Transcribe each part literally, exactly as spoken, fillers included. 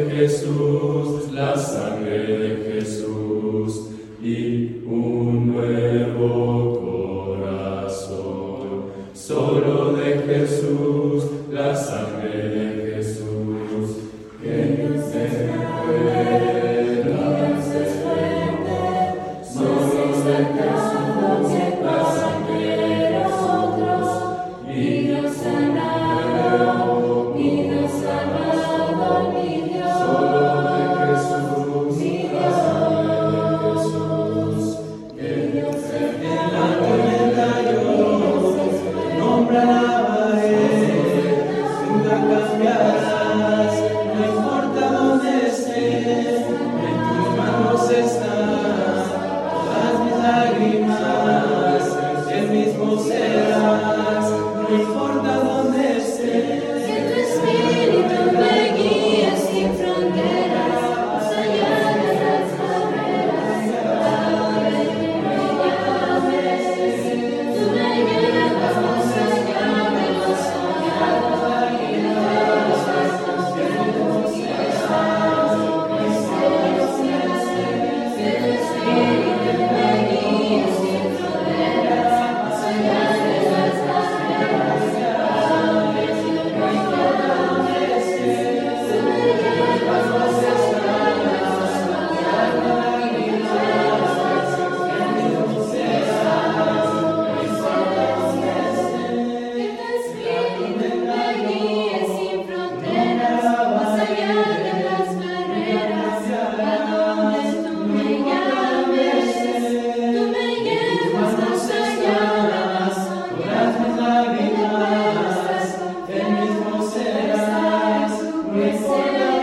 de Jesús, la sangre de Jesús y un nuevo corazón. Solo de Jesús, la sangre de Jesús, que se pueda hacer fuerte. Solo de Jesús, la sangre de nosotros, y nos sanado, y nos sanado, mi Dios. Solo de Jesús, mi Dios, la sangre de Jesús, que Dios se En la tormenta yo nombre alabaré, nunca cambiarás, no importa dónde esté, en tus manos están todas mis lágrimas, el mismo serás, no importa dónde esté. Que tu espíritu me guíe sin fronteras, más allá de las barreras, a donde tú me llames. Tú me llevas más allá de lo soñado y de los actos que tú quieras. Que tu espíritu me guíe sin fronteras, más allá de las barreras, a donde tú me llames. Tú me llevas más allá de lo soñado y de los actos que tú quieras. Que tu espíritu me guíe sin fronteras, más allá de las barreras, a donde tú me llames. Tú me llevas más allá de lo soñado y de los actos que El mismo tú serás, no importa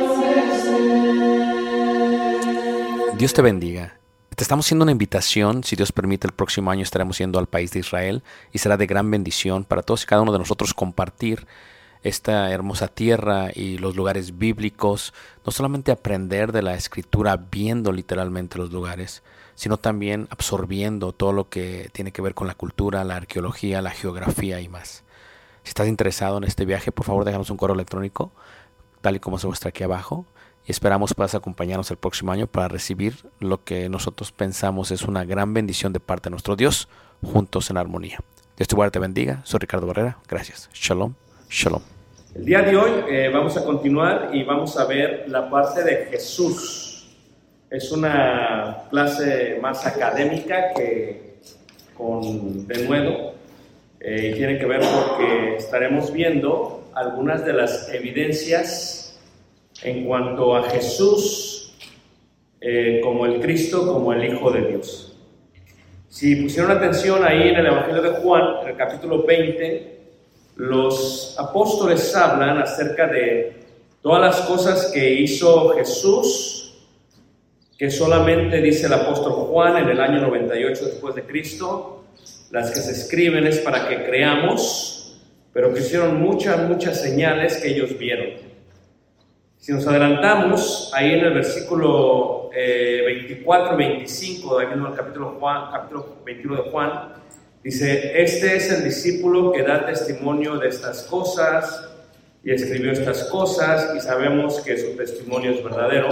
dónde esté. Dios te bendiga. Te estamos haciendo una invitación. Si Dios permite, el próximo año estaremos yendo al país de Israel y será de gran bendición para todos y cada uno de nosotros compartir esta hermosa tierra y los lugares bíblicos. No solamente aprender de la Escritura viendo literalmente los lugares, sino también absorbiendo todo lo que tiene que ver con la cultura, la arqueología, la geografía y más. Si estás interesado en este viaje, por favor déjanos un correo electrónico, tal y como se muestra aquí abajo. Y esperamos puedas acompañarnos el próximo año para recibir lo que nosotros pensamos es una gran bendición de parte de nuestro Dios, juntos en armonía. Dios te guarde, te bendiga. Soy Ricardo Barrera. Gracias. Shalom. Shalom. El día de hoy eh, vamos a continuar y vamos a ver la parte de Jesús. Es una clase más académica que con denuedo. Eh, y tiene que ver porque estaremos viendo algunas de las evidencias en cuanto a Jesús eh, como el Cristo, como el Hijo de Dios. Si pusieron atención ahí en el Evangelio de Juan, en el capítulo veinte, los apóstoles hablan acerca de todas las cosas que hizo Jesús, que solamente dice el apóstol Juan en el año noventa y ocho después de Cristo. Las que se escriben es para que creamos, pero que hicieron muchas, muchas señales que ellos vieron. Si nos adelantamos, ahí en el versículo eh, veinticuatro veinticinco, ahí mismo en el capítulo, Juan, capítulo veintiuno de Juan, dice: este es el discípulo que da testimonio de estas cosas y escribió estas cosas, y sabemos que su testimonio es verdadero.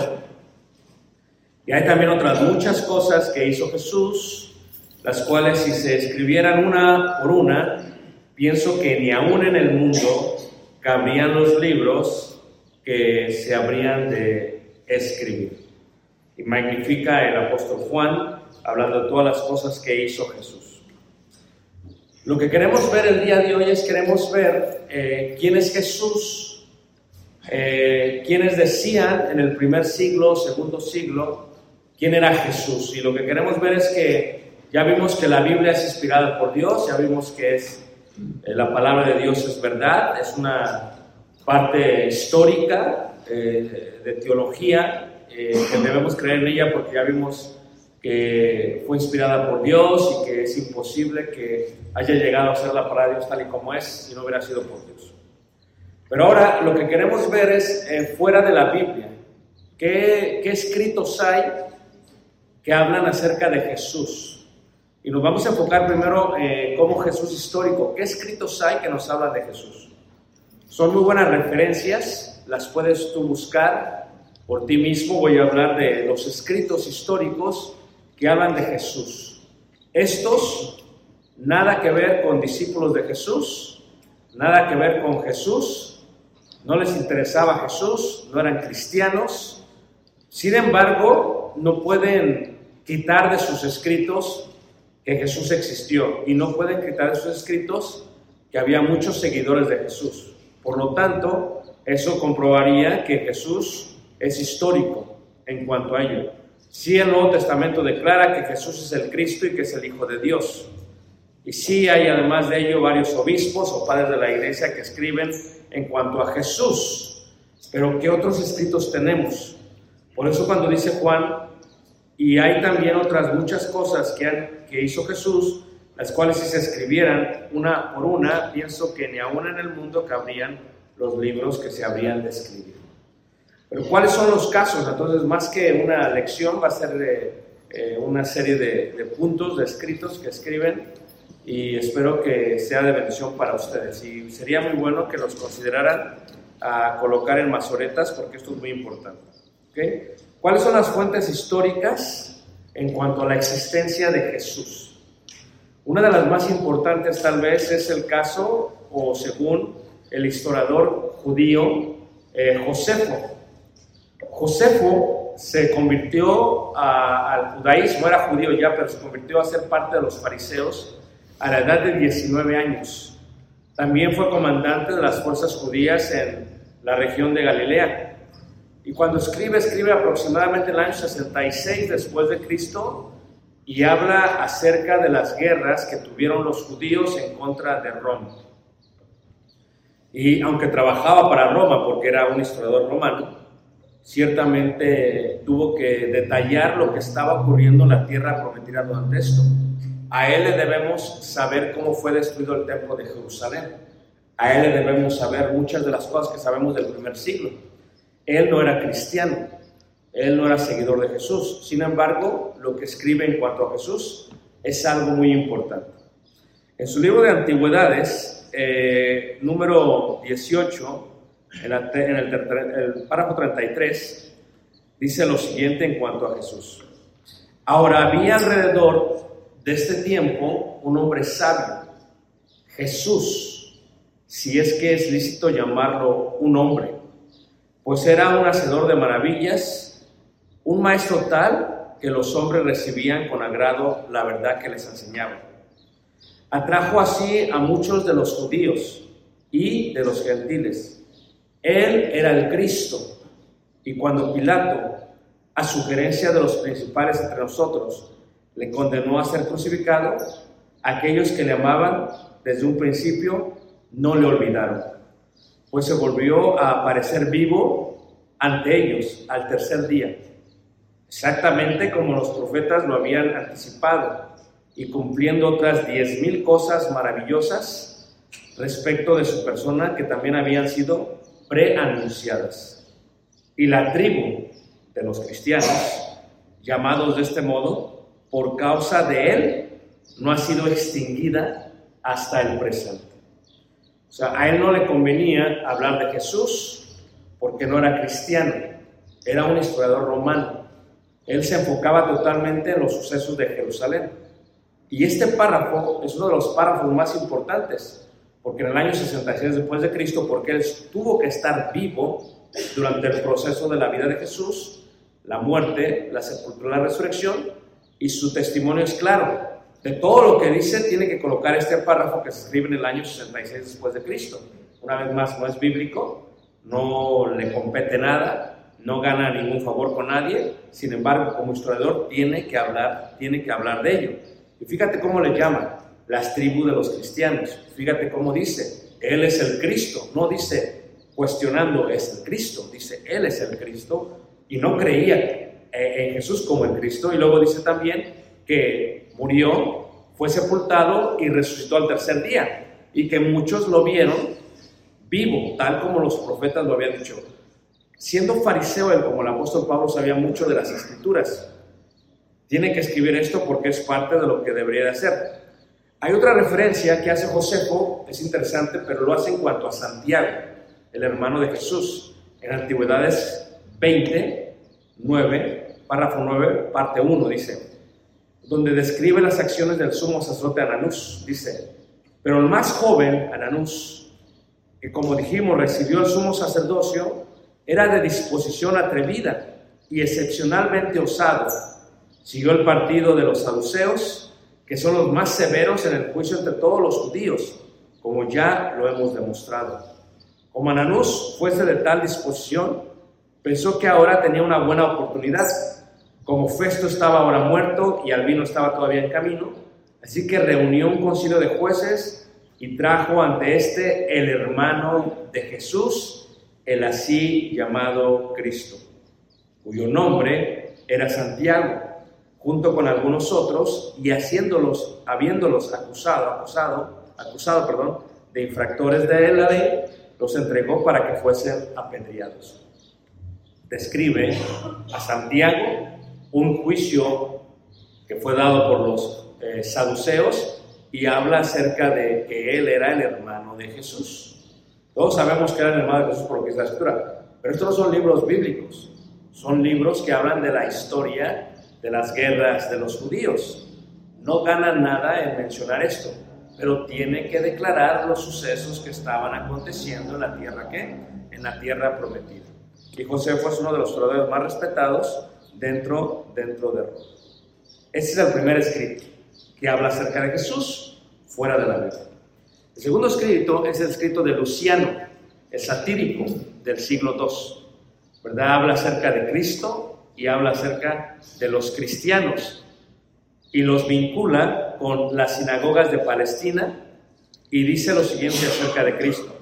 Y hay también otras muchas cosas que hizo Jesús, las cuales si se escribieran una por una, pienso que ni aún en el mundo cabrían los libros que se habrían de escribir. Y magnifica el apóstol Juan, hablando de todas las cosas que hizo Jesús. Lo que queremos ver el día de hoy es, queremos ver eh, quién es Jesús, eh, quiénes decían en el primer siglo, segundo siglo, quién era Jesús. Y lo que queremos ver es que ya vimos que la Biblia es inspirada por Dios, ya vimos que es, eh, la palabra de Dios es verdad, es una parte histórica eh, de teología, eh, que debemos creer en ella porque ya vimos que fue inspirada por Dios y que es imposible que haya llegado a ser la palabra de Dios tal y como es si no hubiera sido por Dios. Pero ahora lo que queremos ver es eh, fuera de la Biblia, ¿qué, qué escritos hay que hablan acerca de Jesús? Y nos vamos a enfocar primero eh, como Jesús histórico. ¿Qué escritos hay que nos hablan de Jesús? Son muy buenas referencias, las puedes tú buscar por ti mismo, voy a hablar de los escritos históricos que hablan de Jesús. Estos, nada que ver con discípulos de Jesús, nada que ver con Jesús, no les interesaba Jesús, no eran cristianos. Sin embargo, no pueden quitar de sus escritos que Jesús existió y no pueden quitar de sus escritos que había muchos seguidores de Jesús. Por lo tanto, eso comprobaría que Jesús es histórico en cuanto a ello. Sí, el Nuevo Testamento declara que Jesús es el Cristo y que es el Hijo de Dios. Y sí hay además de ello varios obispos o padres de la iglesia que escriben en cuanto a Jesús. Pero ¿qué otros escritos tenemos? Por eso cuando dice Juan, y hay también otras muchas cosas que, han, que hizo Jesús, las cuales si se escribieran una por una, pienso que ni aún en el mundo cabrían los libros que se habrían de escribir. Pero ¿cuáles son los casos? Entonces, más que una lección, va a ser eh, eh, una serie de, de puntos, de escritos que escriben, y espero que sea de bendición para ustedes. Y sería muy bueno que los consideraran a colocar en masoretas, porque esto es muy importante. ¿Okay? ¿Cuáles son las fuentes históricas en cuanto a la existencia de Jesús? Una de las más importantes tal vez es el caso, o según el historiador judío eh, Josefo. Josefo se convirtió a, al judaísmo, era judío ya, pero se convirtió a ser parte de los fariseos a la edad de diecinueve años. También fue comandante de las fuerzas judías en la región de Galilea. Y cuando escribe, escribe aproximadamente en el año sesenta y seis después de Cristo y habla acerca de las guerras que tuvieron los judíos en contra de Roma. Y aunque trabajaba para Roma, porque era un historiador romano, ciertamente tuvo que detallar lo que estaba ocurriendo en la tierra prometida durante esto. A él le debemos saber cómo fue destruido el templo de Jerusalén. A él le debemos saber muchas de las cosas que sabemos del primer siglo. Él no era cristiano, él no era seguidor de Jesús. Sin embargo, lo que escribe en cuanto a Jesús es algo muy importante. En su libro de Antigüedades, eh, número dieciocho, en, la, en el, el párrafo treinta y tres, dice lo siguiente en cuanto a Jesús. Ahora había alrededor de este tiempo un hombre sabio, Jesús, si es que es lícito llamarlo un hombre, pues era un hacedor de maravillas, un maestro tal que los hombres recibían con agrado la verdad que les enseñaba. Atrajo así a muchos de los judíos y de los gentiles. Él era el Cristo, y cuando Pilato, a sugerencia de los principales entre nosotros, le condenó a ser crucificado, aquellos que le amaban desde un principio no le olvidaron, pues se volvió a aparecer vivo ante ellos al tercer día, exactamente como los profetas lo habían anticipado, y cumpliendo otras diez mil cosas maravillosas respecto de su persona que también habían sido preanunciadas. Y la tribu de los cristianos, llamados de este modo, por causa de él, no ha sido extinguida hasta el presente. O sea, a él no le convenía hablar de Jesús porque no era cristiano, era un historiador romano. Él se enfocaba totalmente en los sucesos de Jerusalén. Y este párrafo es uno de los párrafos más importantes, porque en el año sesenta y seis después de Cristo, porque él tuvo que estar vivo durante el proceso de la vida de Jesús, la muerte, la sepultura, la resurrección, y su testimonio es claro. De todo lo que dice, tiene que colocar este párrafo que se escribe en el año sesenta y seis después de Cristo. Una vez más, no es bíblico, no le compete nada, no gana ningún favor con nadie. Sin embargo, como historiador, tiene que hablar, tiene que hablar de ello. Y fíjate cómo le llama, las tribus de los cristianos. Fíjate cómo dice, Él es el Cristo. No dice cuestionando, es el Cristo. Dice, Él es el Cristo. Y no creía en Jesús como el Cristo. Y luego dice también que murió, fue sepultado y resucitó al tercer día. Y que muchos lo vieron vivo, tal como los profetas lo habían dicho. Siendo fariseo, él, como el apóstol Pablo, sabía mucho de las Escrituras. Tiene que escribir esto porque es parte de lo que debería de hacer. Hay otra referencia que hace Josefo, es interesante, pero lo hace en cuanto a Santiago, el hermano de Jesús. En Antigüedades veinte, nueve, párrafo nueve, parte uno, dice, donde describe las acciones del sumo sacerdote Ananús. Dice, pero el más joven, Ananús, que como dijimos recibió el sumo sacerdocio, era de disposición atrevida y excepcionalmente osado. Siguió el partido de los saduceos, que son los más severos en el juicio entre todos los judíos, como ya lo hemos demostrado. Como Ananús fuese de tal disposición, pensó que ahora tenía una buena oportunidad. Como Festo estaba ahora muerto y Albino estaba todavía en camino, así que reunió un concilio de jueces y trajo ante este el hermano de Jesús, el así llamado Cristo, cuyo nombre era Santiago, junto con algunos otros, y haciéndolos, habiéndolos acusado, acusado, acusado, perdón, de infractores de la ley, los entregó para que fuesen apedreados. Describe a Santiago un juicio que fue dado por los eh, saduceos y habla acerca de que él era el hermano de Jesús. Todos sabemos que era el hermano de Jesús por lo que es la Escritura, pero estos no son libros bíblicos, son libros que hablan de la historia de las guerras de los judíos. No ganan nada en mencionar esto, pero tiene que declarar los sucesos que estaban aconteciendo en la tierra, ¿qué? En la tierra prometida. Y Josefo es uno de los historiadores más respetados dentro, dentro de Roma. Este es el primer escrito que habla acerca de Jesús fuera de la Biblia. El segundo escrito es el escrito de Luciano, el satírico del siglo segundo, ¿verdad? Habla acerca de Cristo y habla acerca de los cristianos y los vincula con las sinagogas de Palestina y dice lo siguiente acerca de Cristo.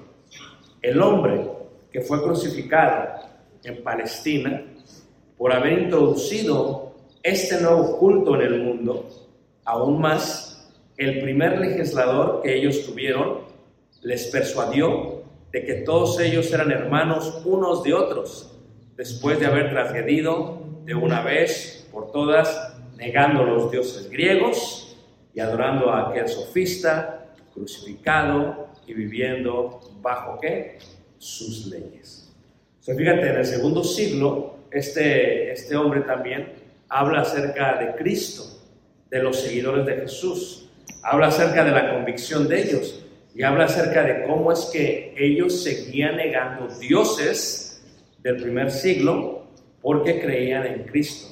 El hombre que fue crucificado en Palestina por haber introducido este nuevo culto en el mundo, aún más, el primer legislador que ellos tuvieron les persuadió de que todos ellos eran hermanos unos de otros, después de haber transgredido de una vez por todas, negando los dioses griegos y adorando a aquel sofista, crucificado y viviendo bajo ¿qué? Sus leyes. O sea, fíjate, en el segundo siglo, este, este hombre también habla acerca de Cristo, de los seguidores de Jesús, habla acerca de la convicción de ellos y habla acerca de cómo es que ellos seguían negando dioses del primer siglo porque creían en Cristo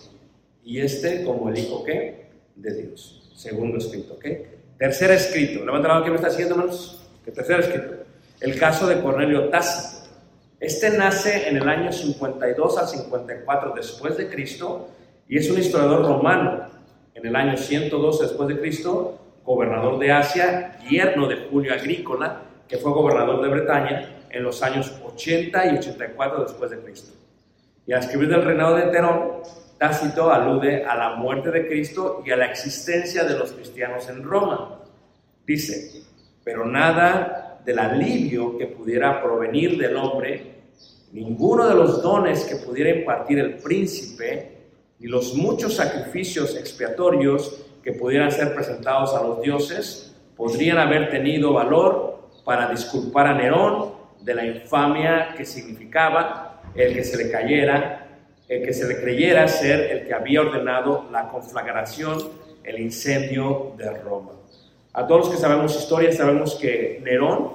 y este como el Hijo ¿qué? De Dios. Segundo escrito, ¿ok? Tercer escrito, levanta la mano que me está haciendo, hermanos. ¿Qué tercer escrito? El caso de Cornelio Tácito. Este nace en el año cincuenta y dos al cincuenta y cuatro después de Cristo y es un historiador romano. En el año ciento dos después de Cristo, gobernador de Asia, yerno de Julio Agrícola, que fue gobernador de Bretaña en los años ochenta y ochenta y cuatro después de Cristo. Y al escribir del reinado de Nerón, Tácito alude a la muerte de Cristo y a la existencia de los cristianos en Roma. Dice, pero nada del alivio que pudiera provenir del hombre, ninguno de los dones que pudiera impartir el príncipe, ni los muchos sacrificios expiatorios que pudieran ser presentados a los dioses, podrían haber tenido valor para disculpar a Nerón de la infamia que significaba el que se le cayera, el que se le creyera ser el que había ordenado la conflagración, el incendio de Roma. A todos los que sabemos historia, sabemos que Nerón,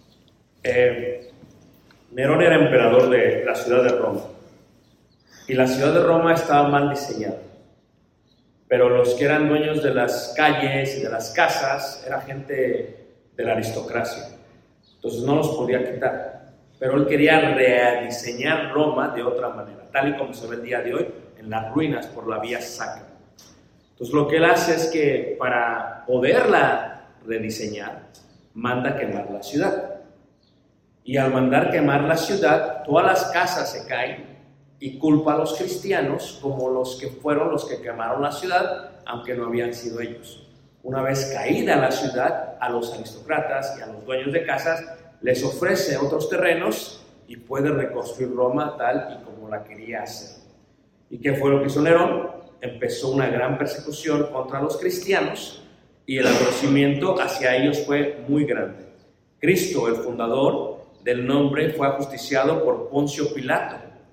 eh, Nerón era emperador de la ciudad de Roma. Y la ciudad de Roma estaba mal diseñada. Pero los que eran dueños de las calles y de las casas era gente de la aristocracia. Entonces no los podía quitar. Pero él quería rediseñar Roma de otra manera, tal y como se ve el día de hoy en las ruinas por la vía sacra. Entonces lo que él hace es que para poderla rediseñar, manda quemar la ciudad. Y al mandar quemar la ciudad, todas las casas se caen y culpa a los cristianos como los que fueron los que quemaron la ciudad, aunque no habían sido ellos. Una vez caída la ciudad, a los aristócratas y a los dueños de casas les ofrece otros terrenos y puede reconstruir Roma tal y como la quería hacer. ¿Y qué fue lo que hizo Nerón? Empezó una gran persecución contra los cristianos y el aborrecimiento hacia ellos fue muy grande. Cristo, el fundador del nombre, fue ajusticiado por Poncio Pilato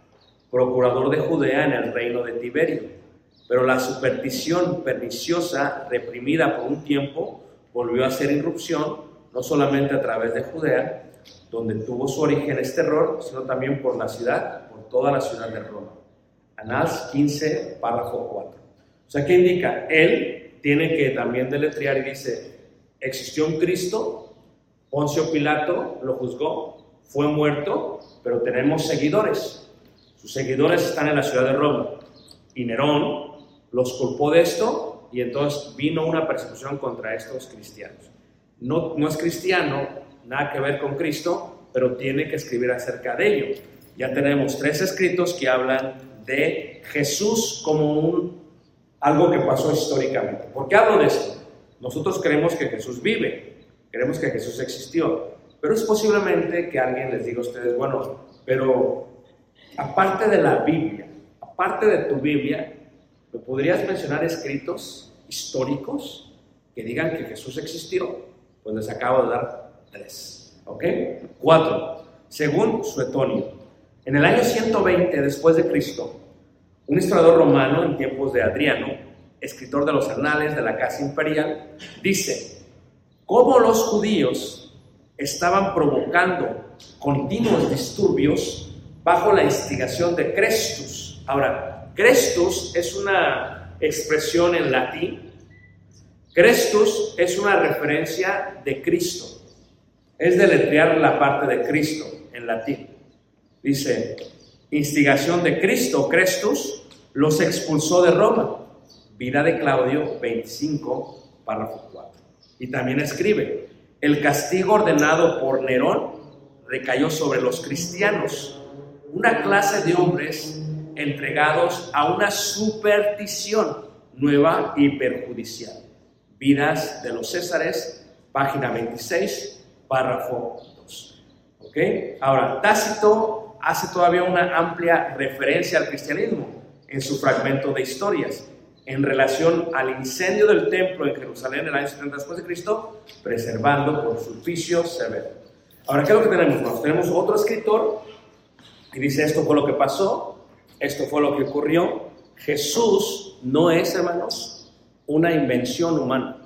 procurador de Judea en el reino de Tiberio. Pero la superstición perniciosa, reprimida por un tiempo, volvió a hacer irrupción, no solamente a través de Judea, donde tuvo su origen este error, sino también por la ciudad, por toda la ciudad de Roma. Anás quince, párrafo cuatro. O sea, ¿qué indica? Él tiene que también deletrear y dice, existió un Cristo, Poncio Pilato lo juzgó, fue muerto, pero tenemos seguidores. Sus seguidores están en la ciudad de Roma. Y Nerón los culpó de esto y entonces vino una persecución contra estos cristianos. No, no es cristiano, nada que ver con Cristo, pero tiene que escribir acerca de ello. Ya tenemos tres escritos que hablan de Jesús como un, algo que pasó históricamente. ¿Por qué hablo de esto? Nosotros creemos que Jesús vive, creemos que Jesús existió, pero es posiblemente que alguien les diga a ustedes, bueno, pero aparte de la Biblia, aparte de tu Biblia, ¿me podrías mencionar escritos históricos que digan que Jesús existió? Pues les acabo de dar tres, ¿ok? Cuatro, según Suetonio. En el año ciento veinte después de Cristo, un historiador romano en tiempos de Adriano, escritor de los Anales de la Casa Imperial, dice cómo los judíos estaban provocando continuos disturbios bajo la instigación de Crestus. Ahora, Crestus es una expresión en latín. Crestus es una referencia de Cristo. Es deletrear la parte de Cristo en latín. Dice, instigación de Cristo, Crestus, los expulsó de Roma. Vida de Claudio veinticinco, párrafo cuatro. Y también escribe, el castigo ordenado por Nerón recayó sobre los cristianos, una clase de hombres entregados a una superstición nueva y perjudicial. Vidas de los Césares, página veintiséis, párrafo dos. ¿Ok? Ahora, Tácito hace todavía una amplia referencia al cristianismo en su fragmento de historias en relación al incendio del templo en Jerusalén en el año setenta después de Cristo, preservando por sulpicio severo. Ahora, ¿qué es lo que tenemos? Bueno, tenemos otro escritor que dice esto fue lo que pasó, esto fue lo que ocurrió. Jesús no es, hermanos, una invención humana.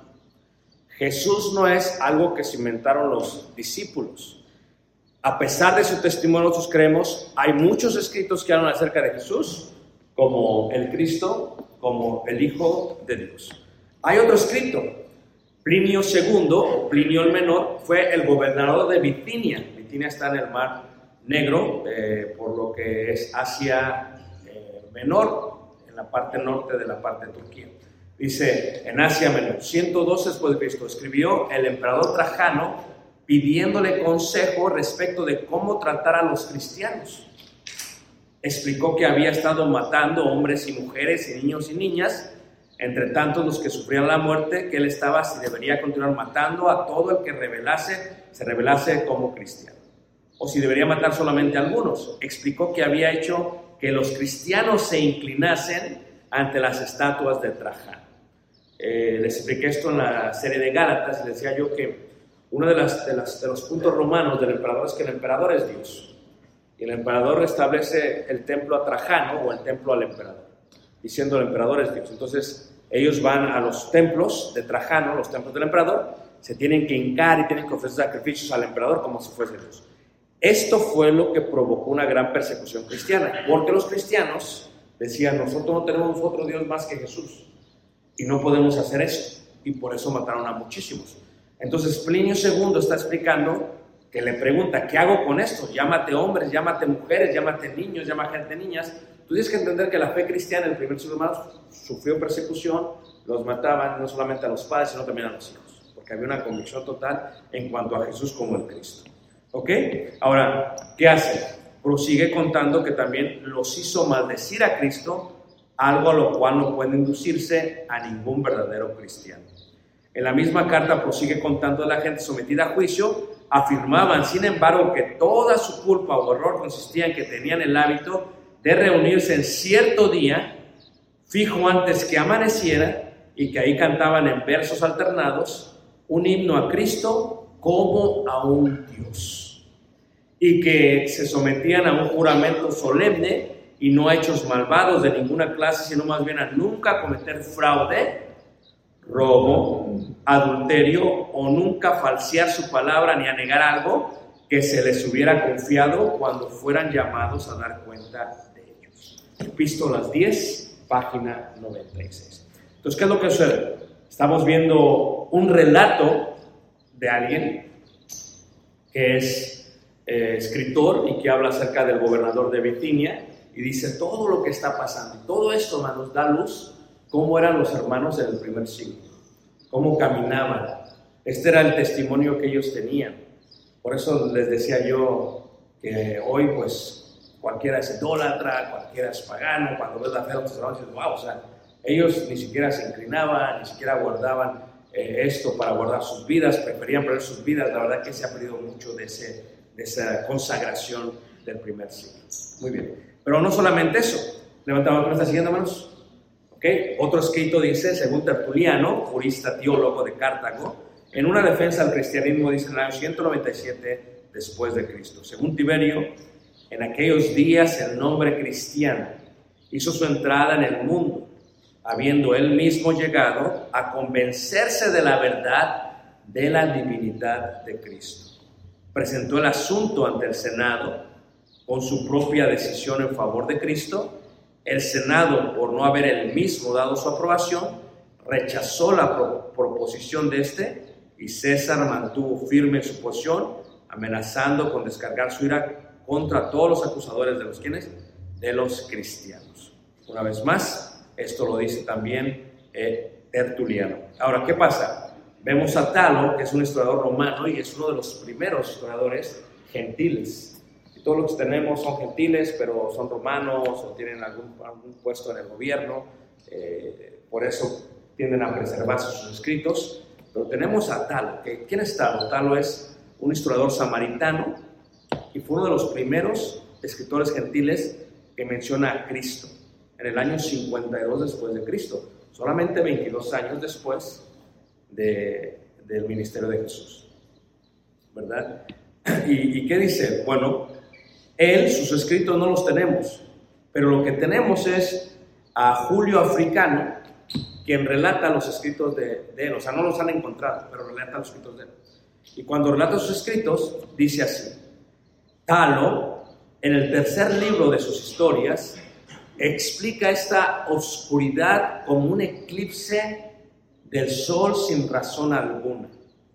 Jesús no es algo que se inventaron los discípulos. A pesar de su testimonio, nosotros creemos, hay muchos escritos que hablan acerca de Jesús, como el Cristo, como el Hijo de Dios. Hay otro escrito, Plinio segundo, o Plinio el Menor, fue el gobernador de Bitinia. Bitinia está en el Mar Negro, eh, por lo que es Asia eh, Menor, en la parte norte de la parte de Turquía. Dice, en Asia Menor, ciento doce después de Cristo, escribió el emperador Trajano pidiéndole consejo respecto de cómo tratar a los cristianos. Explicó que había estado matando hombres y mujeres y niños y niñas, entre tantos los que sufrían la muerte, que él estaba si debería continuar matando a todo el que rebelase, se rebelase como cristiano, o si debería matar solamente a algunos. Explicó que había hecho que los cristianos se inclinasen ante las estatuas de Trajano. Eh, les expliqué esto en la serie de Gálatas y les decía yo que uno de, las, de, las, de los puntos romanos del emperador es que el emperador es Dios. Y el emperador establece el templo a Trajano o el templo al emperador, diciendo el emperador es Dios. Entonces ellos van a los templos de Trajano, los templos del emperador, se tienen que hincar y tienen que ofrecer sacrificios al emperador como si fuese Dios. Esto fue lo que provocó una gran persecución cristiana, porque los cristianos decían, nosotros no tenemos otro Dios más que Jesús y no podemos hacer eso, y por eso mataron a muchísimos. Entonces Plinio segundo está explicando que le pregunta, ¿qué hago con esto? Llámate hombres, llámate mujeres, llámate niños, llámate niñas. Tú tienes que entender que la fe cristiana en el primer siglo hermanos sufrió persecución, los mataban no solamente a los padres, sino también a los hijos, porque había una convicción total en cuanto a Jesús como el Cristo. ¿Ok? Ahora, ¿qué hace? Prosigue contando que también los hizo maldecir a Cristo, algo a lo cual no puede inducirse a ningún verdadero cristiano. En la misma carta prosigue contando de la gente sometida a juicio. Afirmaban, sin embargo, que toda su culpa o error consistía en que tenían el hábito de reunirse en cierto día, fijo antes que amaneciera, y que ahí cantaban en versos alternados un himno a Cristo como a un Dios, y que se sometían a un juramento solemne y no a hechos malvados de ninguna clase, sino más bien a nunca cometer fraude, robo, adulterio o nunca falsear su palabra ni a negar algo que se les hubiera confiado cuando fueran llamados a dar cuenta de ellos. Epístolas diez, página noventa y seis. Entonces, ¿qué es lo que sucede? Estamos viendo un relato de alguien que es eh, escritor y que habla acerca del gobernador de Bitinia y dice todo lo que está pasando. Todo esto, hermanos, da luz cómo eran los hermanos del primer siglo, cómo caminaban. Este era el testimonio que ellos tenían. Por eso les decía yo que hoy, pues, cualquiera es idólatra, cualquiera es pagano. Cuando ves la fe de los hermanos, dices, wow, o sea, ellos ni siquiera se inclinaban, ni siquiera guardaban eh, esto para guardar sus vidas, preferían perder sus vidas. La verdad que se ha perdido mucho de, ese, de esa consagración del primer siglo. Muy bien. Pero no solamente eso. Levantamos, ¿me está siguiendo, hermanos? ¿Okay? Otro escrito dice, según Tertuliano, jurista teólogo de Cartago, en una defensa del cristianismo, dice en el año ciento noventa y siete después de Cristo. Según Tiberio, en aquellos días el nombre cristiano hizo su entrada en el mundo, habiendo él mismo llegado a convencerse de la verdad de la divinidad de Cristo. Presentó el asunto ante el Senado con su propia decisión en favor de Cristo. El Senado, por no haber él mismo dado su aprobación, rechazó la pro- proposición de este, y César mantuvo firme en su posición, amenazando con descargar su ira contra todos los acusadores de los quienes, de los cristianos. Una vez más, esto lo dice también eh, Tertuliano. Ahora, ¿qué pasa? Vemos a Talo, que es un historiador romano y es uno de los primeros historiadores gentiles. Y todos los que tenemos son gentiles, pero son romanos o tienen algún, algún puesto en el gobierno, eh, por eso tienden a preservarse sus escritos. Pero tenemos a Talo. que ¿Quién es Talo? Talo es un historiador samaritano y fue uno de los primeros escritores gentiles que menciona a Cristo en el año cincuenta y dos después de Cristo, solamente veintidós años después de, del ministerio de Jesús, ¿verdad? ¿Y, ¿Y qué dice? Bueno, él, sus escritos no los tenemos, pero lo que tenemos es a Julio Africano, quien relata los escritos de, de él. O sea, no los han encontrado, pero relata los escritos de él. Y cuando relata sus escritos, dice así: Talo, en el tercer libro de sus historias, explica esta oscuridad como un eclipse del sol sin razón alguna.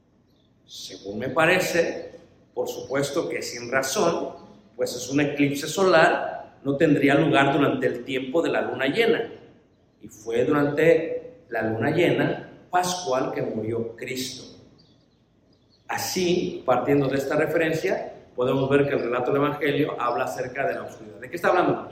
Según me parece, por supuesto que sin razón, pues es un eclipse solar, no tendría lugar durante el tiempo de la luna llena. Y fue durante la luna llena pascual que murió Cristo. Así, partiendo de esta referencia, podemos ver que el relato del Evangelio habla acerca de la oscuridad. ¿De qué está hablando?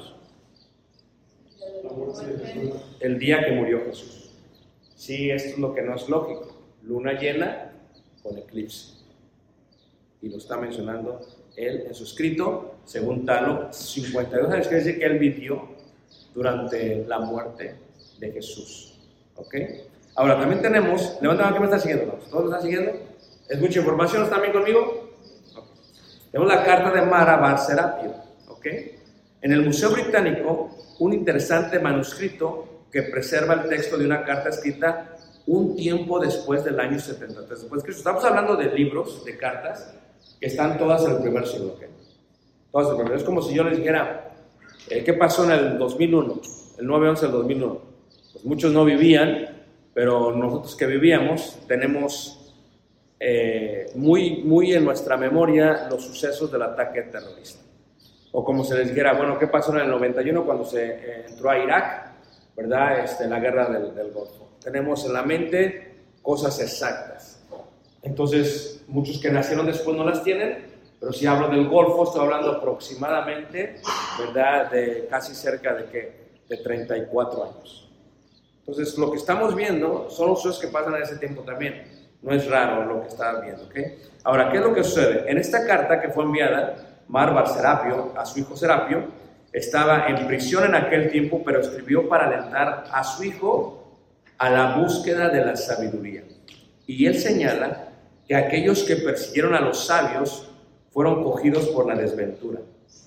El día que murió Jesús. Sí, esto es lo que no es lógico. Luna llena con eclipse. Y lo está mencionando él en su escrito, según Talo, cincuenta y dos años, quiere decir que él vivió durante la muerte de Jesús. ¿Ok? Ahora también tenemos, levanten que me están siguiendo, ¿no? ¿Todos me están siguiendo? ¿Es mucha información? ¿Están bien conmigo? Okay. Tenemos la carta de Mara Bar Serapio. ¿Ok? En el Museo Británico, un interesante manuscrito que preserva el texto de una carta escrita un tiempo después del año setenta y tres después de Cristo. Estamos hablando de libros, de cartas, que están todas en el primer siglo. ¿Okay? Todas en el primer. Es como si yo les dijera, eh, ¿qué pasó en el dos mil uno? El nueve once del dos mil uno. Pues muchos no vivían, pero nosotros que vivíamos tenemos eh, muy, muy en nuestra memoria los sucesos del ataque terrorista. O como se les dijera, bueno, ¿qué pasó en el noventa y uno cuando se eh, entró a Irak? ¿Verdad? Este, la guerra del, del Golfo. Tenemos en la mente cosas exactas. Entonces, muchos que nacieron después no las tienen, pero si hablo del Golfo, estoy hablando aproximadamente, ¿verdad?, de casi cerca de, ¿qué?, de treinta y cuatro años. Entonces, lo que estamos viendo son los sucesos que pasan en ese tiempo también. No es raro lo que están viendo, ¿ok? Ahora, ¿qué es lo que sucede? En esta carta que fue enviada, Mar Bar Serapio, a su hijo Serapio, estaba en prisión en aquel tiempo, pero escribió para alentar a su hijo a la búsqueda de la sabiduría. Y él señala que aquellos que persiguieron a los sabios fueron cogidos por la desventura.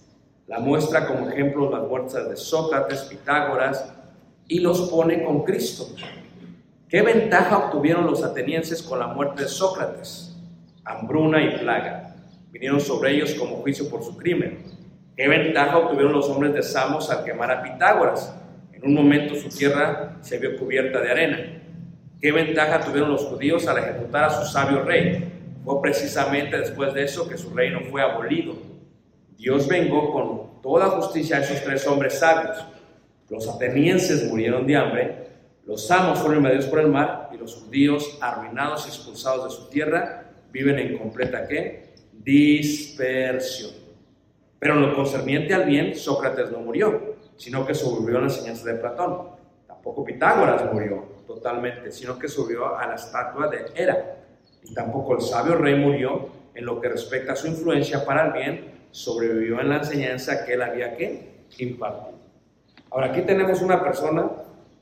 La muestra como ejemplo las muertes de Sócrates, Pitágoras, y los pone con Cristo. ¿Qué ventaja obtuvieron los atenienses con la muerte de Sócrates? Hambruna y plaga. Vinieron sobre ellos como juicio por su crimen. ¿Qué ventaja obtuvieron los hombres de Samos al quemar a Pitágoras? En un momento su tierra se vio cubierta de arena. ¿Qué ventaja tuvieron los judíos al ejecutar a su sabio rey? Fue precisamente después de eso que su reino fue abolido. Dios vengó con toda justicia a esos tres hombres sabios. Los atenienses murieron de hambre, los samos fueron invadidos por el mar, y los judíos, arruinados y expulsados de su tierra, viven en completa ¿qué? Dispersión. Pero en lo concerniente al bien, Sócrates no murió, sino que sobrevivió a la enseñanza de Platón. Tampoco Pitágoras murió totalmente, sino que subió a la estatua de Hera. Y tampoco el sabio rey murió en lo que respecta a su influencia para el bien, sobrevivió en la enseñanza que él había que impartir. Ahora, aquí tenemos una persona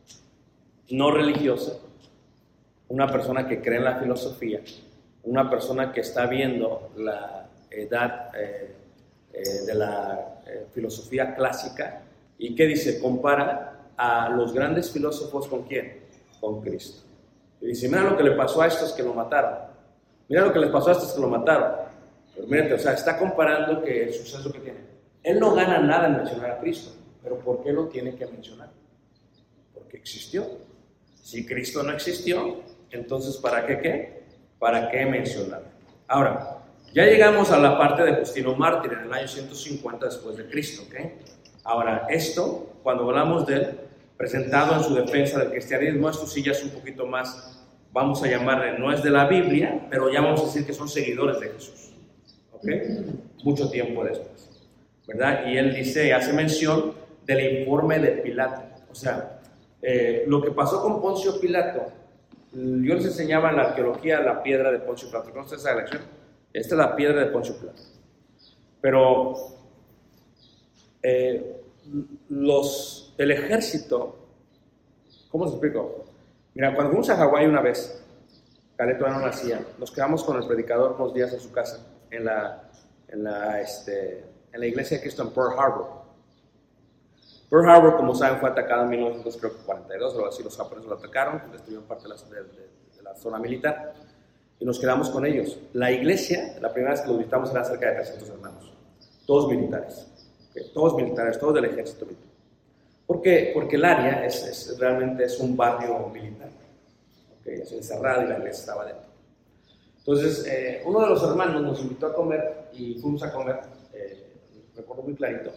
no religiosa, una persona que cree en la filosofía, una persona que está viendo la edad eh, eh, de la eh, filosofía clásica y que dice, compara a los grandes filósofos ¿con quién? Con Cristo. Y dice, mira lo que le pasó a estos que lo mataron, mira lo que les pasó a estos que lo mataron. Pero mírate, o sea, está comparando que el suceso que tiene. Él no gana nada en mencionar a Cristo, pero ¿por qué lo tiene que mencionar? Porque existió. Si Cristo no existió, entonces ¿para qué qué? ¿Para qué mencionarlo? Ahora, ya llegamos a la parte de Justino Mártir en el año ciento cincuenta después de Cristo, ¿ok? Ahora, esto, cuando hablamos de él, presentado en su defensa del cristianismo, esto sí ya es un poquito más, vamos a llamarle, no es de la Biblia, pero ya vamos a decir que son seguidores de Jesús, ¿ok? Mucho tiempo después, ¿verdad? Y él dice, hace mención del informe de Pilato, o sea, Eh, lo que pasó con Poncio Pilato, yo les enseñaba en la arqueología la piedra de Poncio Pilato. ¿Conoces esa lección? Esta es la piedra de Poncio Pilato. Pero eh, los, el ejército, ¿cómo se explico? Mira, cuando fuimos a Hawái una vez, Caleb todavía no nacía, nos quedamos con el predicador unos días en su casa, en la, en la, este, en la iglesia de Cristo en Pearl Harbor. Pearl Harbor, como saben, fue atacada en mil novecientos cuarenta y dos, o así los japoneses lo atacaron, destruyeron parte de la, de, de, de la zona militar, y nos quedamos con ellos. La iglesia, la primera vez que lo visitamos, era cerca de trescientos hermanos, todos militares, ¿okay? Todos militares, todos del ejército militar. ¿Por qué? Porque el área es, es, realmente es un barrio militar, ¿okay? Es encerrado y la iglesia estaba dentro. Entonces, eh, uno de los hermanos nos invitó a comer, y fuimos a comer, eh, recuerdo muy clarito,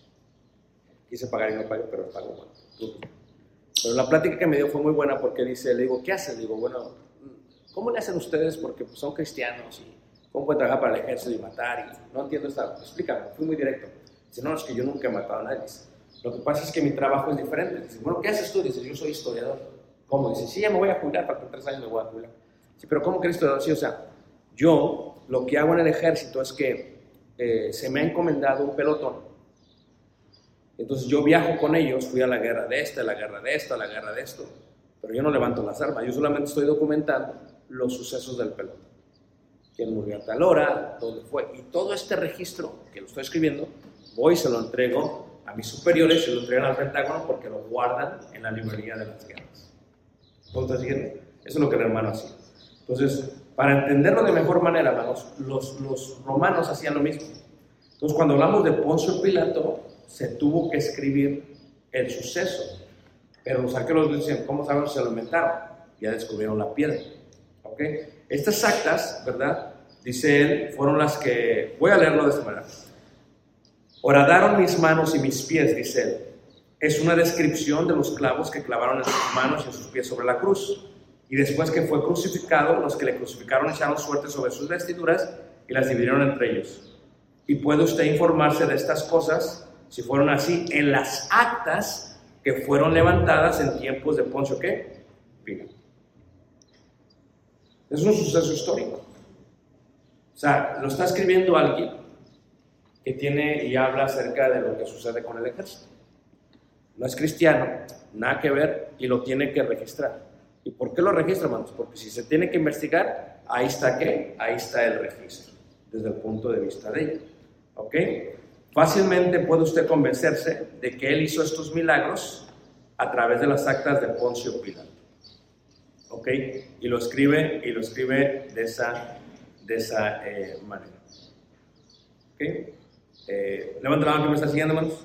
quise pagar y no pagué, pero pago bueno. Pero la plática que me dio fue muy buena porque dice, le digo, ¿qué hacen? Le digo, bueno, ¿cómo le hacen ustedes? Porque pues, son cristianos y ¿cómo pueden trabajar para el ejército y matar? Y no entiendo esta, explícame, fui muy directo. Dice, no, es que yo nunca he matado a nadie. Dice, lo que pasa es que mi trabajo es diferente. Dice, bueno, ¿qué haces tú? Dice, yo soy historiador. ¿Cómo? Dice, sí, ya me voy a jubilar, para tres años me voy a jubilar. Sí, pero ¿cómo que eres historiador? Sí, o sea, yo lo que hago en el ejército es que eh, se me ha encomendado un pelotón. Entonces yo viajo con ellos, fui a la guerra de esta, a la guerra de esta, a la guerra de esto, pero yo no levanto las armas, yo solamente estoy documentando los sucesos del pelotón. Quién murió a tal hora, dónde fue, y todo este registro que lo estoy escribiendo, voy y se lo entrego a mis superiores, se lo entregan al Pentágono porque lo guardan en la librería de las guerras. Entonces, eso es lo que el hermano hacía. Entonces, para entenderlo de mejor manera, hermanos, los, los romanos hacían lo mismo. Entonces, cuando hablamos de Poncio Pilato, se tuvo que escribir el suceso, pero los arqueólogos dicen, ¿cómo saben si se lo inventaron? Ya descubrieron la piedra, ¿ok? Estas actas, ¿verdad? Dice él, fueron las que, voy a leerlo de esta manera. Horadaron mis manos y mis pies, dice él. Es una descripción de los clavos que clavaron en sus manos y en sus pies sobre la cruz. Y después que fue crucificado, los que le crucificaron echaron suerte sobre sus vestiduras y las dividieron entre ellos. Y puede usted informarse de estas cosas, si fueron así, en las actas que fueron levantadas en tiempos de Poncio, ¿qué? Pilato. Es un suceso histórico. O sea, lo está escribiendo alguien que tiene y habla acerca de lo que sucede con el ejército. No es cristiano, nada que ver, y lo tiene que registrar. ¿Y por qué lo registra, hermanos? Porque si se tiene que investigar, ahí está ¿qué? Ahí está el registro, desde el punto de vista de ella. ¿Ok? Fácilmente puede usted convencerse de que él hizo estos milagros a través de las actas de Poncio Pilato. ¿Ok? Y lo escribe, y lo escribe de esa, de esa eh, manera. ¿Ok? Eh, levanta la mano que me está siguiendo, hermanos.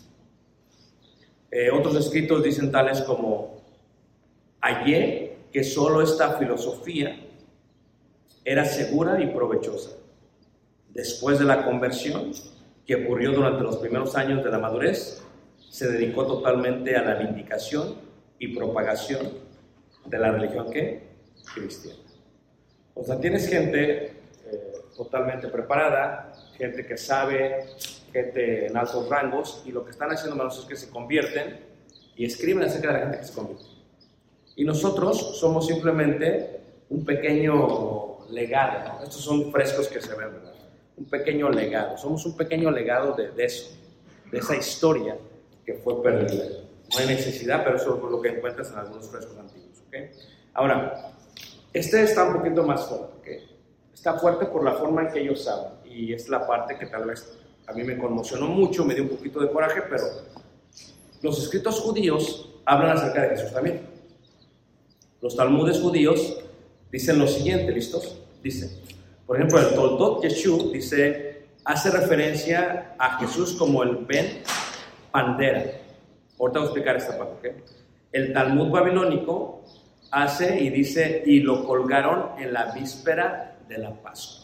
Eh, otros escritos dicen tales como: hallé que solo esta filosofía era segura y provechosa. Después de la conversión, que ocurrió durante los primeros años de la madurez, se dedicó totalmente a la vindicación y propagación de la religión ¿qué? Cristiana. O sea, tienes gente eh, totalmente preparada, gente que sabe, gente en altos rangos, y lo que están haciendo, hermanos, es que se convierten y escriben acerca de la gente que se convierte. Y nosotros somos simplemente un pequeño legado, ¿no? Estos son frescos que se ven, ¿verdad? Un pequeño legado, somos un pequeño legado de, de eso, de esa historia que fue perdida. No hay necesidad, pero eso es lo que encuentras en algunos frescos antiguos, ¿okay? Ahora, este está un poquito más fuerte, ¿okay? Está fuerte por la forma en que ellos hablan, y es la parte que tal vez a mí me conmocionó mucho, me dio un poquito de coraje, pero los escritos judíos hablan acerca de Jesús también. Los talmudes judíos dicen lo siguiente, ¿listos? Dice, por ejemplo, el Toldot Yeshu dice, hace referencia a Jesús como el Ben Pandera. Ahorita voy a explicar esta parte, ¿ok? El Talmud babilónico hace y dice, y lo colgaron en la víspera de la Pascua.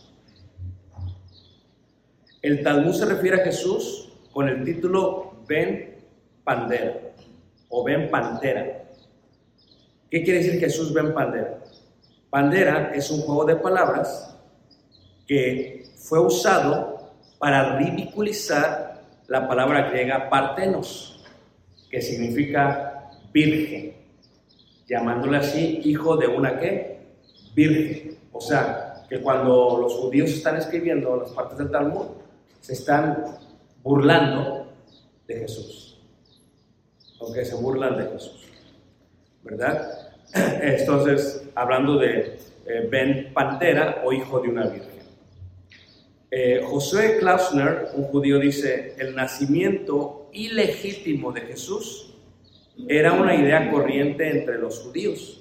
El Talmud se refiere a Jesús con el título Ben Pandera o Ben Pantera. ¿Qué quiere decir Jesús Ben Pandera? Pandera es un juego de palabras que fue usado para ridiculizar la palabra griega partenos, que significa virgen, llamándole así hijo de una ¿qué? Virgen. O sea, que cuando los judíos están escribiendo las partes del Talmud, se están burlando de Jesús, aunque se burlan de Jesús, ¿verdad? Entonces, hablando de eh, Ben Pantera o hijo de una virgen. Eh, Josué Klausner, un judío, dice, el nacimiento ilegítimo de Jesús era una idea corriente entre los judíos.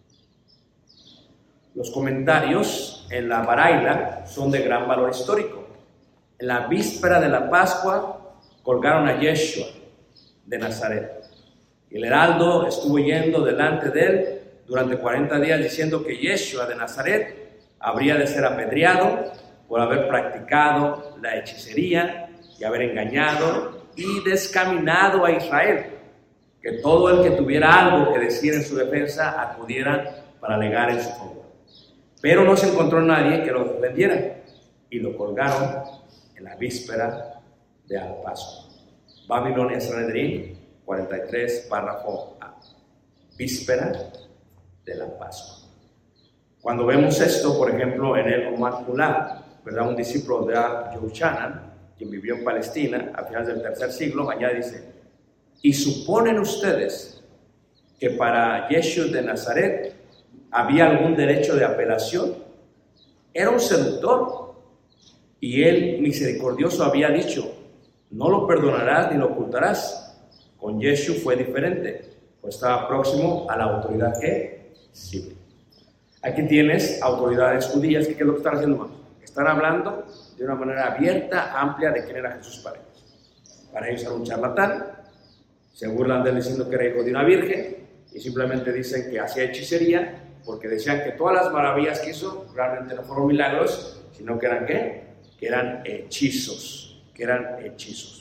Los comentarios en la Baraila son de gran valor histórico. En la víspera de la Pascua colgaron a Yeshua de Nazaret. El heraldo estuvo yendo delante de él durante cuarenta días diciendo que Yeshua de Nazaret habría de ser apedreado por haber practicado la hechicería y haber engañado y descaminado a Israel. Que todo el que tuviera algo que decir en su defensa acudiera para alegar en su favor. Pero no se encontró nadie que lo defendiera y lo colgaron en la víspera de la Pascua. Babilonia Sanedrín cuarenta y tres, párrafo A. Víspera de la Pascua. Cuando vemos esto, por ejemplo, en el Omar Kulá, ¿verdad? Un discípulo de Yochanan, quien vivió en Palestina a finales del tercer siglo, allá dice, y suponen ustedes que para Yeshua de Nazaret había algún derecho de apelación. Era un seductor y él misericordioso había dicho, no lo perdonarás ni lo ocultarás. Con Yeshua fue diferente, pues estaba próximo a la autoridad que civil. Aquí tienes autoridades judías que ¿qué es lo que están haciendo, hermanos? Están hablando de una manera abierta, amplia de quién era Jesús para ellos. Para ellos era un charlatán, se burlan de él diciendo que era hijo de una virgen y simplemente dicen que hacía hechicería porque decían que todas las maravillas que hizo realmente no fueron milagros, sino que eran ¿qué? Que eran hechizos, que eran hechizos.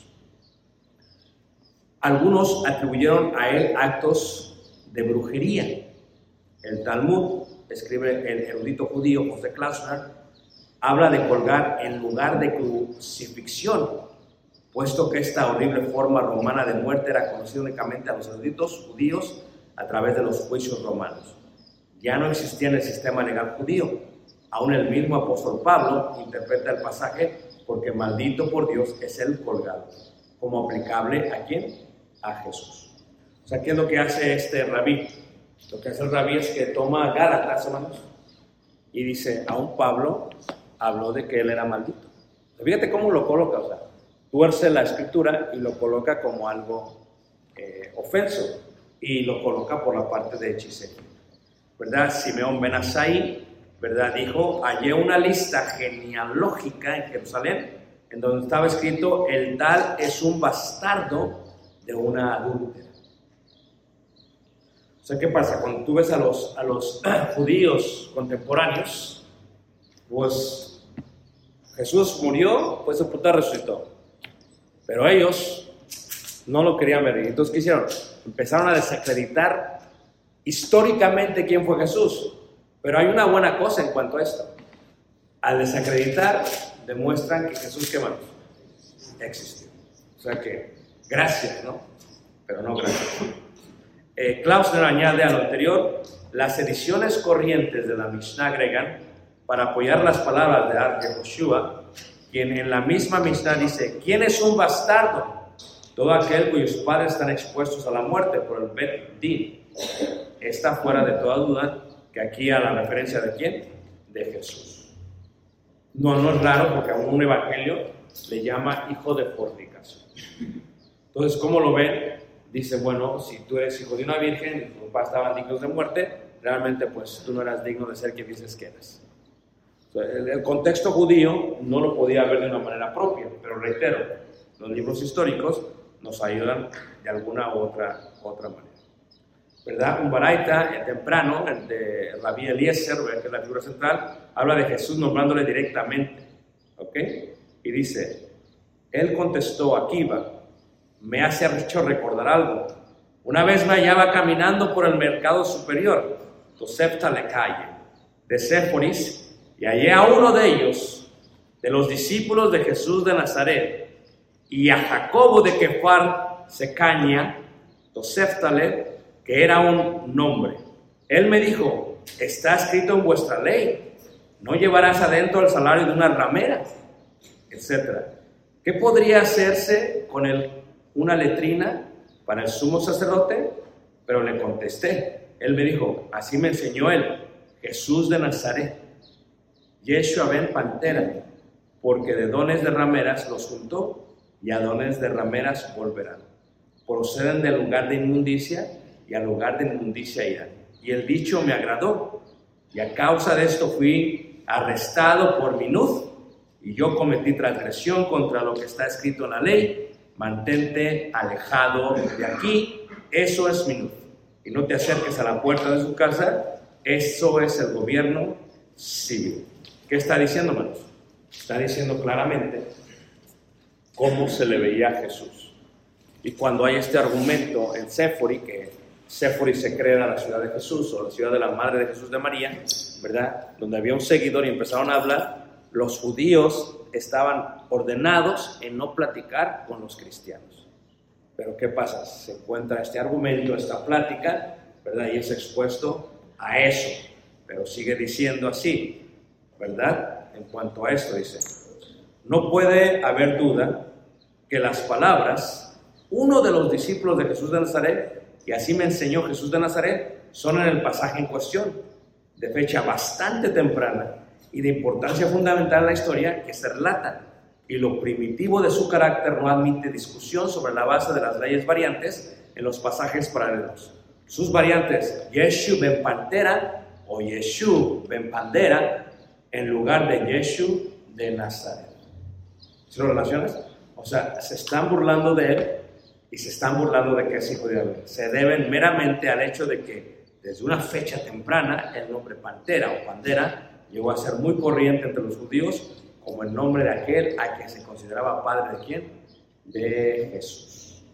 Algunos atribuyeron a él actos de brujería. El Talmud, escribe el erudito judío José Klausner, habla de colgar en lugar de crucifixión, puesto que esta horrible forma romana de muerte era conocida únicamente a los eruditos judíos a través de los juicios romanos. Ya no existía en el sistema legal judío. Aún el mismo apóstol Pablo interpreta el pasaje porque maldito por Dios es el colgado, como aplicable ¿a quién? A Jesús. O sea, ¿qué es lo que hace este rabí? Lo que hace el rabí es que toma Gálatas, hermanos, y dice, aún Pablo habló de que él era maldito. Fíjate cómo lo coloca, o sea, tuerce la escritura y lo coloca como algo eh, ofenso y lo coloca por la parte de hechicería, ¿verdad? Simeón ben Asai, ¿verdad? Dijo, hallé una lista genealógica en Jerusalén en donde estaba escrito, el tal es un bastardo de una adúltera. O sea, ¿qué pasa? Cuando tú ves a los, a los judíos contemporáneos, pues Jesús murió, fue sepultado, resucitó. Pero ellos no lo querían ver. Entonces, ¿qué hicieron? Empezaron a desacreditar históricamente quién fue Jesús. Pero hay una buena cosa en cuanto a esto. Al desacreditar, demuestran que Jesús, ¿qué más? Existió. O sea que, gracias, ¿no? Pero no gracias. Eh, Klausner añade a lo anterior, las ediciones corrientes de la Mishnah agregan, para apoyar las palabras de Ar Yehoshua, quien en la misma Mishnah dice, ¿quién es un bastardo? Todo aquel cuyos padres están expuestos a la muerte por el Bet Din. Está fuera de toda duda que aquí a la referencia de quién? De Jesús. No, no es raro porque a un evangelio le llama hijo de fornicación. Entonces, ¿cómo lo ven? Dice, bueno, si tú eres hijo de una virgen y tus papás estaban dignos de muerte, realmente pues tú no eras digno de ser quien dices que eres. El, el contexto judío no lo podía ver de una manera propia, pero reitero, los libros históricos nos ayudan de alguna u otra, otra manera. ¿Verdad? Un baraita temprano, el de Rabí Eliezer, que es la figura central, habla de Jesús nombrándole directamente. ¿Ok? Y dice, él contestó a Akiva, me hace hecho recordar algo. Una vez me hallaba caminando por el mercado superior, Tosefta le calle, de Séforis, y hallé a uno de ellos, de los discípulos de Jesús de Nazaret, y a Jacobo de Kefar Secaña, Toséftale, que era un nombre. Él me dijo, está escrito en vuestra ley, no llevarás adentro el salario de una ramera, etcétera. ¿Qué podría hacerse con el, una letrina para el sumo sacerdote? Pero le contesté, él me dijo, así me enseñó él, Jesús de Nazaret, Yeshua ben Pantera, porque de dones de rameras los juntó y a dones de rameras volverán. Proceden del lugar de inmundicia y al lugar de inmundicia irán. Y el dicho me agradó, y a causa de esto fui arrestado por minuz, y yo cometí transgresión contra lo que está escrito en la ley, mantente alejado de aquí, eso es minuz. Y no te acerques a la puerta de su casa, eso es el gobierno civil. ¿Qué está diciendo, hermanos? Está diciendo claramente cómo se le veía a Jesús. Y cuando hay este argumento en Séfori, que Séfori se cree era la ciudad de Jesús o la ciudad de la madre de Jesús de María, ¿verdad? Donde había un seguidor y empezaron a hablar, los judíos estaban ordenados en no platicar con los cristianos. Pero ¿qué pasa? Se encuentra este argumento, esta plática, ¿verdad? Y es expuesto a eso. Pero sigue diciendo así, ¿verdad? En cuanto a esto dice, no puede haber duda que las palabras, uno de los discípulos de Jesús de Nazaret, y así me enseñó Jesús de Nazaret, son en el pasaje en cuestión, de fecha bastante temprana y de importancia fundamental en la historia que se relatan, y lo primitivo de su carácter no admite discusión sobre la base de las leyes variantes en los pasajes paralelos. Sus variantes, Yeshu ben Pantera o Yeshu ben Pandera, en lugar de Yeshu de Nazaret. ¿Sí lo relacionas? O sea, se están burlando de él y se están burlando de que es hijo de David. Se deben meramente al hecho de que desde una fecha temprana el nombre Pantera o Pandera llegó a ser muy corriente entre los judíos como el nombre de aquel a quien se consideraba padre de quién? De Jesús.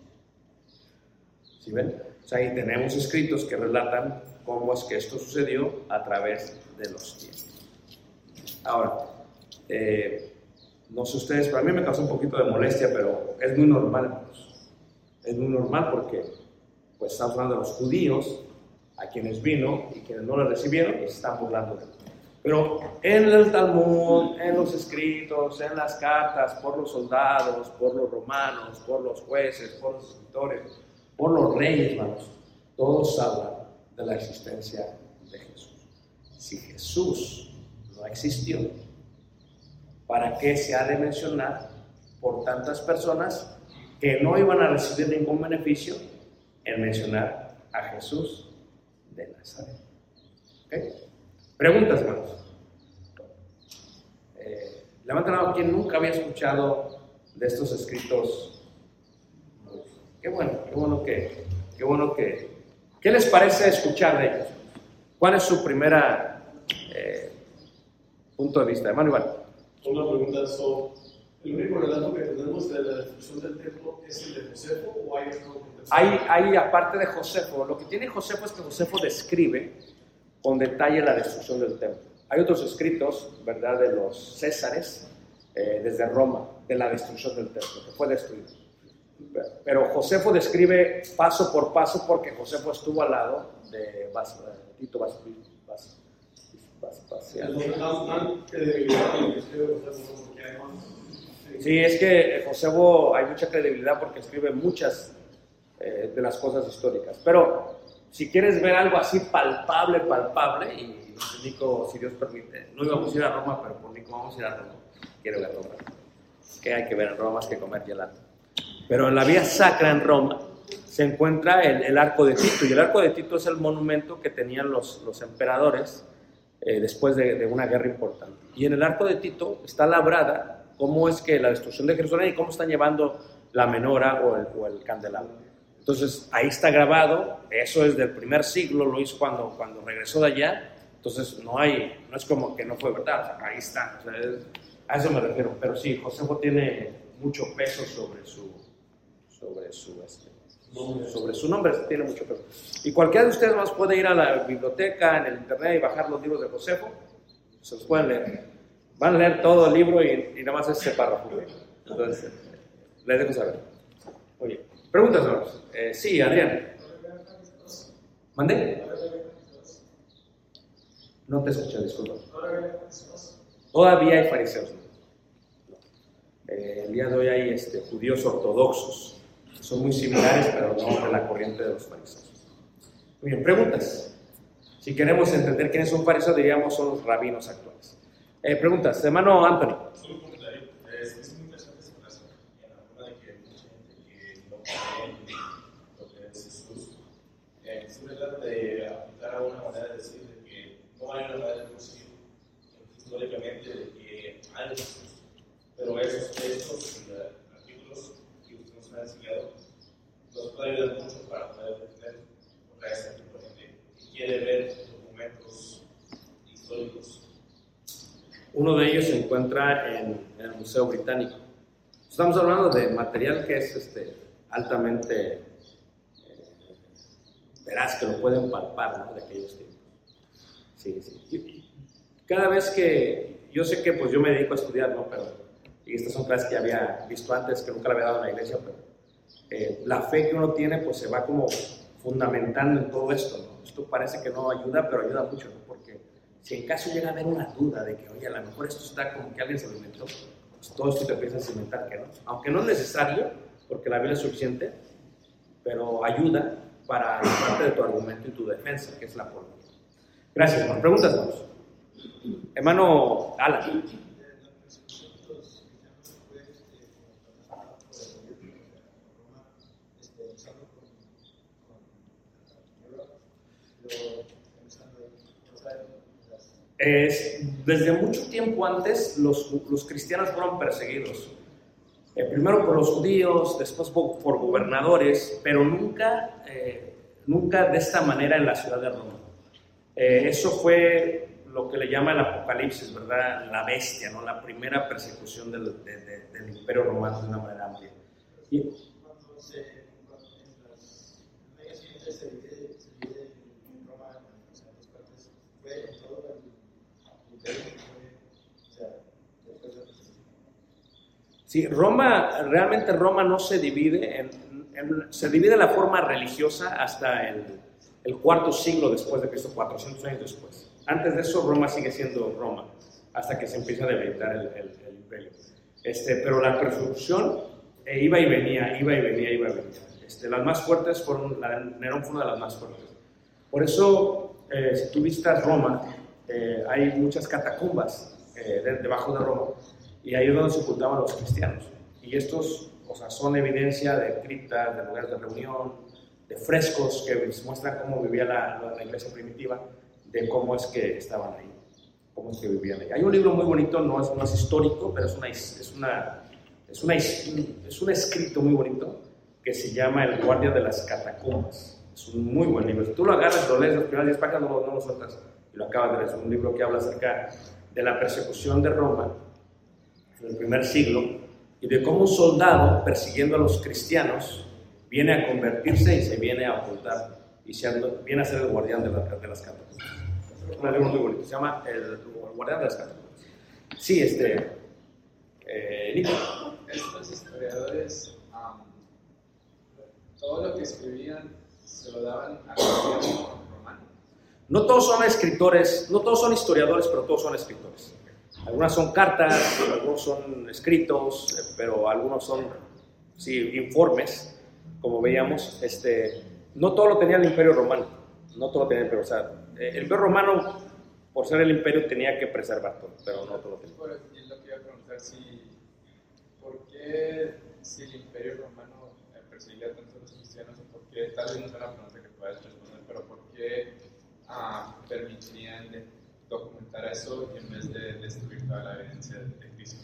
¿Sí ven? O sea, ahí tenemos escritos que relatan cómo es que esto sucedió a través de los tiempos. Ahora, eh, no sé ustedes, para mí me causó un poquito de molestia, pero es muy normal, hermanos. Es muy normal porque pues estamos hablando de los judíos a quienes vino y quienes no lo recibieron y se están burlando de él. Pero en el Talmud, en los escritos, en las cartas, por los soldados, por los romanos, por los jueces, por los escritores, por los reyes, hermanos, todos hablan de la existencia de Jesús. Si Jesús no existió, ¿para qué se ha de mencionar por tantas personas que no iban a recibir ningún beneficio en mencionar a Jesús de Nazaret. ¿Okay? Preguntas, hermanos. Eh, levanten la mano quien nunca había escuchado de estos escritos. Qué bueno, qué bueno que, qué bueno que. ¿Qué les parece escuchar de ellos? ¿Cuál es su primera eh, punto de vista? Hermano Iván. Una pregunta sobre el único relato que tenemos de la destrucción del templo es el de Josefo o hay otro contexto. Hay, hay aparte de Josefo, lo que tiene Josefo es que Josefo describe con detalle la destrucción del templo. Hay otros escritos, ¿verdad?, de los Césares, eh, desde Roma, de la destrucción del templo, que fue destruido. Pero Josefo describe paso por paso porque Josefo estuvo al lado de Bas, Tito Vespasiano. Sí, es que Josefo hay mucha credibilidad porque escribe muchas eh, de las cosas históricas. Pero si quieres ver algo así palpable, palpable, y Nico, si Dios permite, no íbamos a ir a Roma, pero por Nico vamos a ir a Roma. Quiero ver Roma. Que hay que ver en Roma más que comer gelato. Pero en la vía sacra en Roma se encuentra el, el Arco de Tito, y el Arco de Tito es el monumento que tenían los, los emperadores eh, después de, de una guerra importante. Y en el Arco de Tito está labrada cómo es que la destrucción de Jerusalén y cómo están llevando la menora o el, o el candelabro. Entonces ahí está grabado, eso es del primer siglo, lo hizo cuando, cuando regresó de allá. Entonces no hay, no es como que no fue verdad, o sea, ahí está, o sea, es, a eso me refiero. Pero sí, Josefo tiene mucho peso sobre su sobre su este, sobre su nombre, tiene mucho peso. Y cualquiera de ustedes más puede ir a la biblioteca, en el internet, y bajar los libros de Josefo, se los pueden leer. Van a leer todo el libro y, y nada más ese párrafo. Entonces, les dejo saber. Oye, preguntas, hermanos. Eh, sí, Adrián. ¿Mandé? No te escuché, disculpa. Todavía hay fariseos. Eh, el día de hoy hay este, judíos ortodoxos. Son muy similares, pero no de la corriente de los fariseos. Muy bien, preguntas. Si queremos entender quiénes son fariseos, diríamos son los rabinos actuales. Eh, preguntas, hermano Anthony. Solo un comentario. Es, es muy interesante esa frase en la forma de que hay mucha gente que no cree en lo que es Jesús. Eh, siempre trata de apuntar a una manera de decir de que no hay una manera de conseguir históricamente de que hay Jesús. Pero esos textos y artículos que usted nos ha enseñado nos puede ayudar mucho para poder entender otra vez a tipo de gente que quiere ver documentos históricos. Uno de ellos se encuentra en, en el Museo Británico. Estamos hablando de material que es este, altamente eh, veraz, que lo pueden palpar, ¿no?, de aquellos tiempos. Sí, sí. Y cada vez que, yo sé que pues yo me dedico a estudiar, ¿no?, pero y estas son clases que había visto antes, que nunca la había dado en la iglesia, pero eh, la fe que uno tiene pues se va como fundamentando en todo esto, ¿no? Esto parece que no ayuda, pero ayuda mucho, ¿no? Porque si en caso llega a haber una duda de que, oye, a lo mejor esto está como que alguien se lo inventó, pues todo esto te empieza a cimentar que no. Aunque no es necesario, porque la Biblia es suficiente, pero ayuda para la parte de tu argumento y tu defensa, que es la apología. Gracias, hermano. Preguntas, hermanos. Hermano Alan. Es, desde mucho tiempo antes los, los cristianos fueron perseguidos, eh, primero por los judíos, después por, por gobernadores, pero nunca, eh, nunca de esta manera en la ciudad de Roma. Eh, eso fue lo que le llama el Apocalipsis, ¿verdad? La bestia, ¿no? La primera persecución del, de, de, del Imperio Romano de una manera amplia. Y, Cuando se, cuando en las leyes civiles se divide, se divide en Roma en dos partes, fue en todo el Sí, Roma, realmente Roma no se divide, en, en, se divide de la forma religiosa hasta el, el cuarto siglo después de Cristo, cuatrocientos años después. Antes de eso, Roma sigue siendo Roma, hasta que se empieza a debilitar el, el, el imperio. Este, pero la persecución eh, iba y venía, iba y venía, iba y venía. Este, las más fuertes fueron, la de Nerón fue una de las más fuertes. Por eso, eh, si tú visitas Roma, eh, hay muchas catacumbas eh, de, debajo de Roma, y ahí es donde se ocultaban los cristianos. Y y estos, o sea, son evidencia de criptas, de lugares de reunión, de frescos que muestran cómo vivía la, la iglesia primitiva, de cómo es que estaban ahí, cómo es que vivían ahí. Hay un libro muy bonito, no es, no es histórico, pero es, una, es, una, es, una, es un escrito muy bonito que se llama El guardia de las catacumbas. Es un muy buen libro. Si tú lo agarras, lo lees, las primeras diez páginas no, no lo sueltas y lo acabas de leer. Es un libro que habla acerca de la persecución de Roma en el primer siglo y de cómo un soldado persiguiendo a los cristianos viene a convertirse y se viene a ocultar y se anda, viene a ser el guardián de, la, de las catacumbas. Es un libro muy bonito, se llama El, el guardián de las catacumbas. Sí, este... Eh, Nico. Estos historiadores, um, todo lo que escribían se lo daban al gobierno romano. No todos son escritores, no todos son historiadores, pero todos son escritores. Algunas son cartas, algunos son escritos, pero algunos son, sí, informes. Como veíamos, este, no todo lo tenía el Imperio Romano, no todo lo tenía el Imperio, o sea, el Imperio Romano, por ser el imperio, tenía que preservar todo, pero no todo lo tenía. Por aquí lo que iba a preguntar, si, ¿por qué si el Imperio Romano eh, perseguía tanto a los cristianos, por qué, tal vez no es una pregunta que puedas responder, pero por qué ah, permitirían de documentar eso en vez de destruir toda la evidencia de, de Cristo?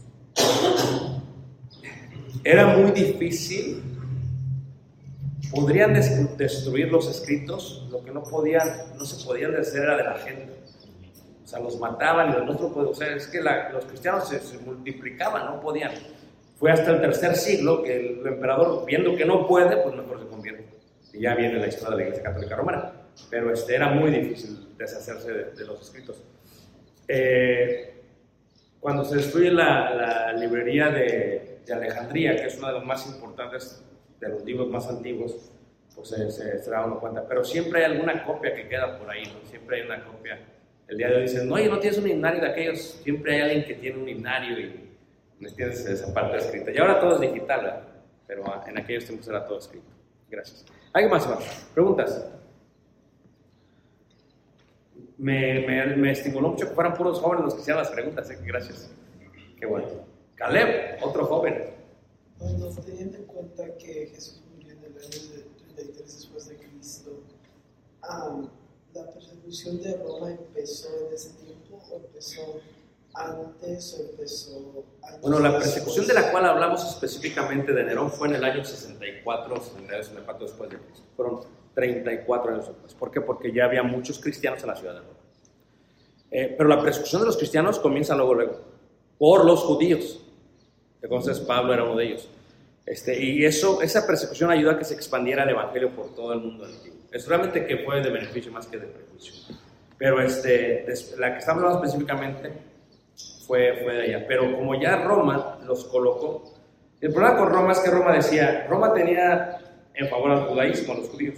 Era muy difícil. Podrían des- destruir los escritos, lo que no podían, no se podían deshacer era de la gente. O sea, los mataban y los otros, pues, o sea, es que la, los cristianos se, se multiplicaban, no podían. Fue hasta el tercer siglo que el emperador, viendo que no puede, pues mejor se convierte. Y ya viene la historia de la Iglesia Católica Romana. Pero este, era muy difícil deshacerse de, de los escritos. Eh, cuando se destruye la, la librería de, de Alejandría, que es una de las más importantes de los libros más antiguos, pues se, se, se da uno cuenta. Pero siempre hay alguna copia que queda por ahí, ¿no? Siempre hay una copia. El día de hoy dicen, no, oye, no tienes un himnario de aquellos. Siempre hay alguien que tiene un himnario y no tienes esa parte escrita. Y ahora todo es digital, ¿verdad? Pero en aquellos tiempos era todo escrito. Gracias. ¿Alguien más? más? ¿Preguntas? Me, me, me estimuló mucho que fueran puros jóvenes los que hacían las preguntas, ¿eh? Gracias. Qué bueno. Caleb, otro joven. Bueno, teniendo en cuenta que Jesús murió en el año de treinta y tres después de Cristo, um, ¿la persecución de Roma empezó en ese tiempo o empezó antes o empezó años Bueno, la después? persecución de la cual hablamos específicamente de Nerón fue en el año sesenta y cuatro, sesenta y cuatro después de Cristo. Fueron treinta y cuatro años después. ¿Por qué? Porque ya había muchos cristianos en la ciudad de Roma. Eh, pero la persecución de los cristianos comienza luego, luego, por los judíos. Entonces Pablo era uno de ellos. Este, y eso, esa persecución ayudó a que se expandiera el evangelio por todo el mundo antiguo. Es realmente que fue de beneficio más que de prejuicio. Pero este, la que estamos hablando específicamente fue, fue de allá. Pero como ya Roma los colocó, el problema con Roma es que Roma decía, Roma tenía en favor al judaísmo, a los judíos.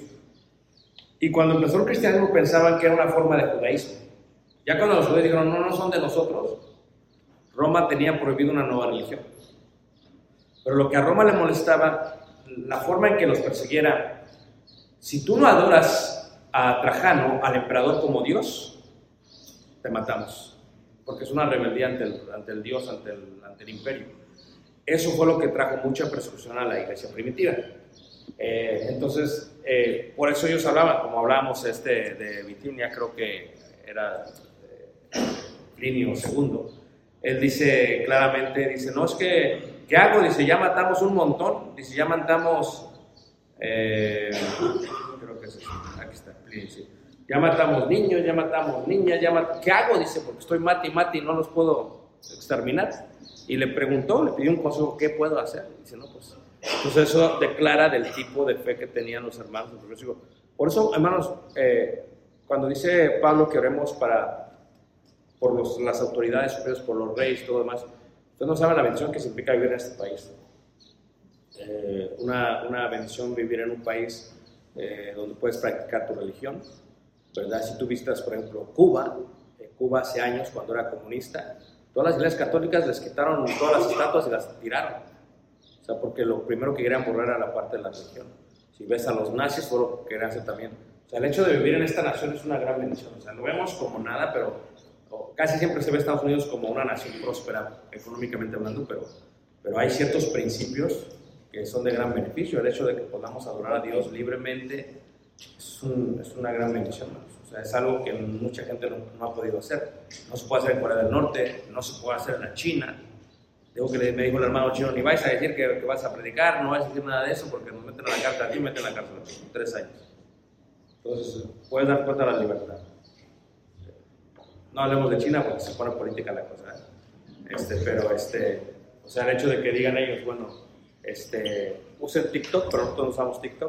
Y cuando empezó el cristianismo pensaban que era una forma de judaísmo. Ya cuando los judíos dijeron, no, no son de nosotros, Roma tenía prohibido una nueva religión. Pero lo que a Roma le molestaba, la forma en que los persiguiera, si tú no adoras a Trajano, al emperador como Dios, te matamos. Porque es una rebeldía ante el, ante el Dios, ante el, ante el imperio. Eso fue lo que trajo mucha persecución a la iglesia primitiva. Eh, entonces, eh, por eso ellos hablaban, como hablábamos este, de Bitinia, creo que era eh, Plinio segundo. Él dice claramente, dice, no es que, ¿qué hago? Dice, ya matamos un montón, dice, ya matamos, eh, creo que es eso, aquí está, Plinio, sí. Ya matamos niños, ya matamos niñas, ya mat... ¿qué hago? Dice, porque estoy mate y mate y no los puedo exterminar. Y le preguntó, le pidió un consejo, ¿qué puedo hacer? Dice, no, pues, entonces eso declara del tipo de fe que tenían los hermanos. Por eso, hermanos, eh, cuando dice Pablo que oremos para... por los, las autoridades superiores, por los reyes y todo lo demás. Ustedes no saben la bendición que significa vivir en este país. Eh, una, una bendición vivir en un país eh, donde puedes practicar tu religión, ¿verdad? Si tú visitas, por ejemplo, Cuba, eh, Cuba hace años, cuando era comunista, todas las iglesias católicas les quitaron todas las estatuas y las tiraron. O sea, porque lo primero que querían borrar era la parte de la religión. Si ves a los nazis, fue lo que querían hacer también. O sea, el hecho de vivir en esta nación es una gran bendición. O sea, lo vemos como nada, pero casi siempre se ve a Estados Unidos como una nación próspera, económicamente hablando, pero, pero hay ciertos principios que son de gran beneficio. El hecho de que podamos adorar a Dios libremente es, un, es una gran bendición, hermanos. O sea, es algo que mucha gente no, no ha podido hacer. No se puede hacer en Corea del Norte, no se puede hacer en la China. Digo que le, me dijo el hermano chino, ni vais a decir que, que vas a predicar, no vais a decir nada de eso porque nos meten a la cárcel a ti y meten a la cárcel a ti, tres años. Entonces, puedes dar cuenta de la libertad. No hablemos de China porque se pone política la cosa, ¿eh? este, pero este, o sea, el hecho de que digan ellos, bueno, este, usen TikTok, pero nosotros no usamos TikTok,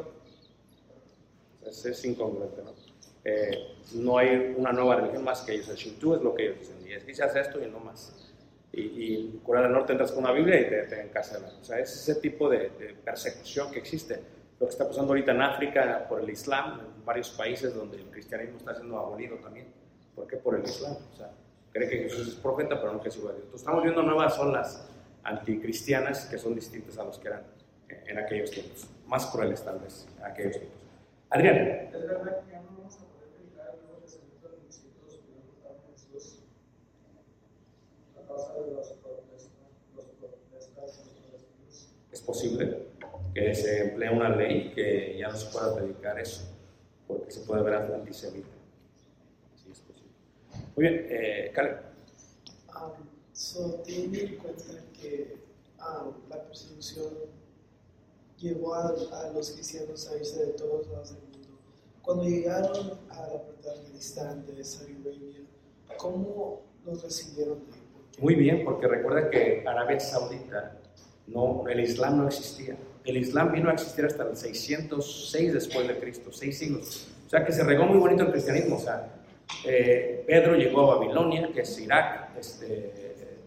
es, es incongruente, ¿no? Eh, no hay una nueva religión más que ellos, el Shinto es lo que ellos dicen, y es que se hace esto y no más. Y, y en Corea del Norte entras con una Biblia y te, te encarcelan. O sea, es ese tipo de, de persecución que existe. Lo que está pasando ahorita en África por el Islam, en varios países donde el cristianismo está siendo abolido también. ¿Por qué? Por el Islam. O sea, cree que Jesús es profeta, pero no que es igual a Dios. Entonces, estamos viendo nuevas olas anticristianas que son distintas a los que eran en aquellos tiempos. Más crueles, tal vez, en aquellos tiempos. Adrián. ¿Es verdad que ya no vamos a poder predicar el Nuevo Testamento de los discípulos que no contaron a Jesús a causa de los protestas, los protestas de los judíos? Es posible que se emplee una ley que ya no se pueda predicar eso, porque se puede ver antisemita. Sí, es posible. Muy bien, eh, Caleb. Um, so, teniendo en cuenta que um, la persecución llevó a, a los cristianos a irse de todos lados del mundo, cuando llegaron a la parte de Afganistán, de Saudi Arabia, ¿cómo los recibieron ahí? Muy bien, porque recuerda que Arabia Saudita, no, el Islam no existía. El Islam vino a existir hasta el seiscientos seis después de Cristo, seis siglos. O sea que se regó muy bonito el cristianismo. O sea, eh, Pedro llegó a Babilonia, que es Irak, este, eh,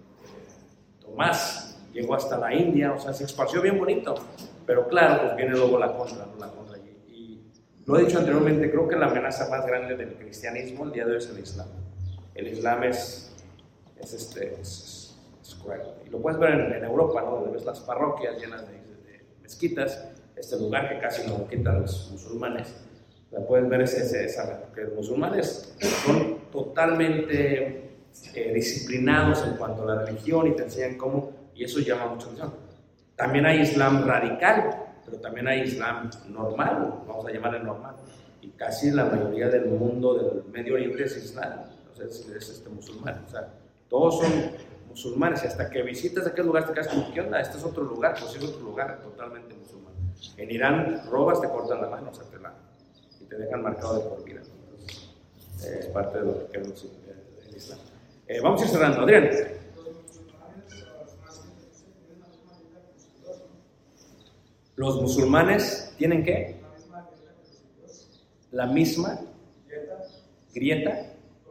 Tomás llegó hasta la India, o sea, se esparció bien bonito. Pero claro, pues viene luego la contra, ¿no? La contra allí. Y lo he dicho anteriormente, creo que la amenaza más grande del cristianismo el día de hoy es el Islam. El Islam es, es, este, es, es cruel. Y lo puedes ver en, en Europa, ¿no? Donde ves las parroquias llenas de, de mezquitas, este lugar que casi no quitan los musulmanes. O sea, puedes ver ese, ese, esa, porque los musulmanes son totalmente eh, disciplinados en cuanto a la religión y te enseñan cómo, y eso llama mucho la atención. También hay Islam radical, pero también hay Islam normal, vamos a llamarle normal. Y casi la mayoría del mundo del Medio Oriente es Islam, o sea, es, es este, musulmán. O sea, todos son musulmanes y hasta que visitas aquel lugar te quedas como, ¿qué onda? Este es otro lugar, pues es otro lugar totalmente musulmán. En Irán robas, te cortan la mano, o sea, te la, y te dejan marcado de por vida. Entonces, eh, es parte de lo que queremos el, el Islam. Eh, vamos a ir cerrando. Adrián. Los musulmanes tienen ¿qué? La misma grieta.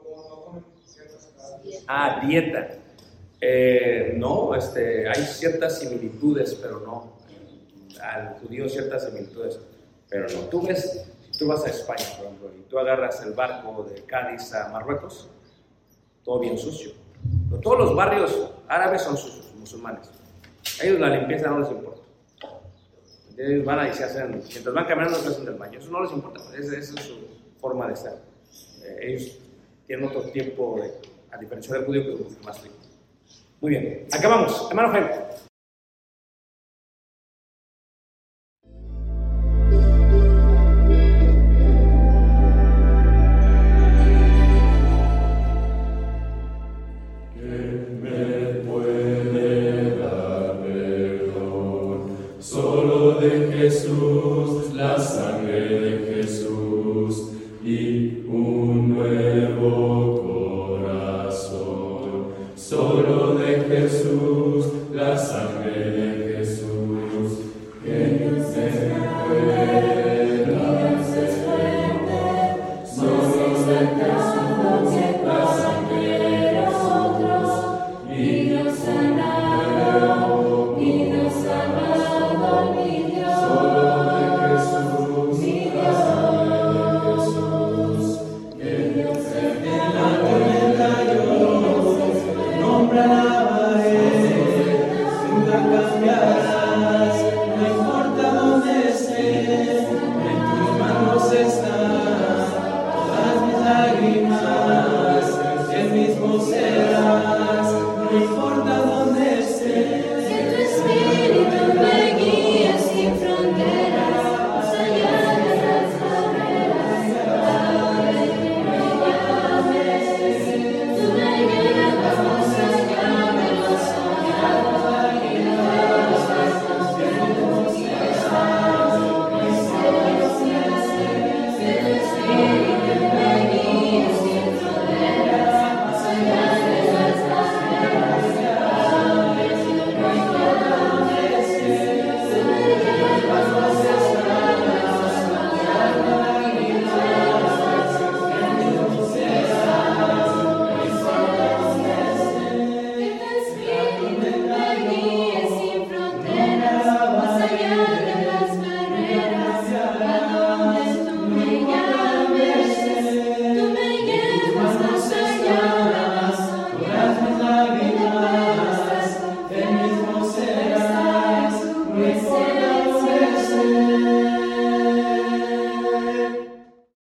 Ah, dieta. Eh, no, este, hay ciertas similitudes, pero no. Al judío ciertas similitudes, pero no. Tú ves, si tú vas a España, por ejemplo, y tú agarras el barco de Cádiz a Marruecos, todo bien sucio. Pero todos los barrios árabes son sucios, musulmanes. A ellos la limpieza no les importa. Ellos van ahí se hacen, mientras van caminando se hacen del baño, eso no les importa, esa, esa es su forma de estar. Eh, ellos tienen otro tiempo, de, a diferencia del judío, que es mucho más rico. Muy bien, acabamos. Hermano Jaime.